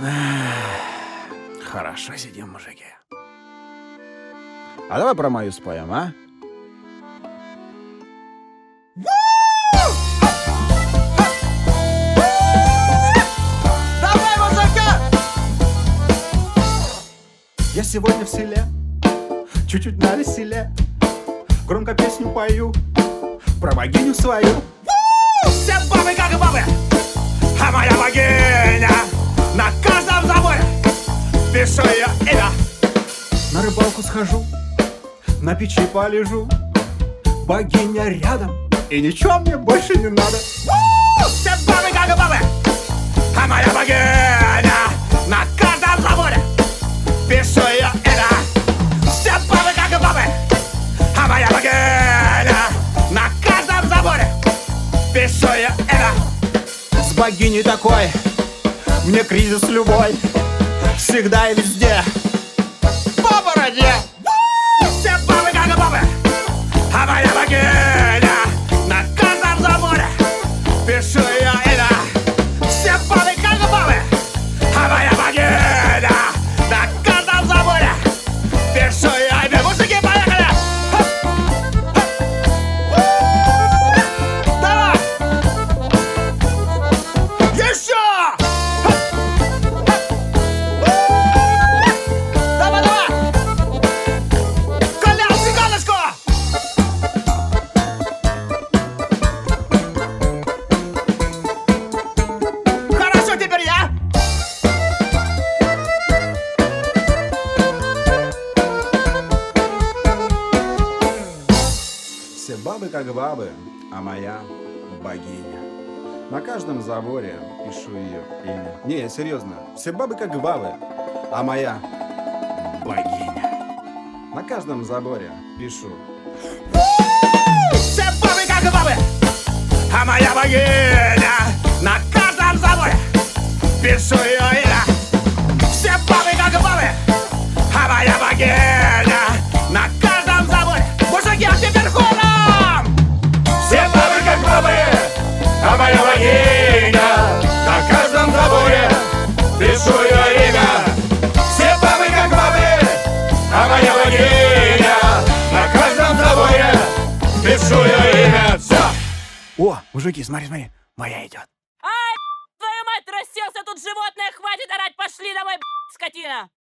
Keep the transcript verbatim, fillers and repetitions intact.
Хорошо сидим, мужики. А давай про мою споем, а? Давай, музыка! Я сегодня в селе, чуть-чуть навеселе, громко песню пою про богиню свою. Все бабы как бабы, а моя богиня на каждом заборе пишу ее имя. На рыбалку схожу, на печи полежу, богиня рядом, и ничего мне больше не надо. Все бабы как бабы, а моя богиня на каждом заборе пишу ее имя. Все бабы как бабы, а моя богиня на каждом заборе пишу ее имя. С богиней такой мне кризис любой, всегда и везде по бороде. Все бабы как бабы, а моя богиня на каждом заборе пишу ее имя. Все бабы как бабы, а моя богиня на каждом заборе пишу ее имя. Мужики, поехали! Давай! Еще! Давай, давай! Колян, цыганочку! Хорошо, теперь я! Все бабы как бабы, а моя богиня. На каждом заборе пишу ее имя. Не, серьезно, все бабы как бабы, а моя богиня. На каждом заборе пишу. Все бабы как бабы, а моя богиня на каждом заборе пишу ее имя. Все бабы как бабы, а моя богиня на каждом заборе. Мужики, а теперь хором! Все бабы как бабы, а моя богиня на каждом заборе пишу ее имя. Все бабы как бабы, а моя богиня на каждом заборе пишу ее имя. Все! О, мужики, смотри, смотри, моя идет. Ай, твою мать, расселся тут животное, хватит орать, пошли домой, скотина!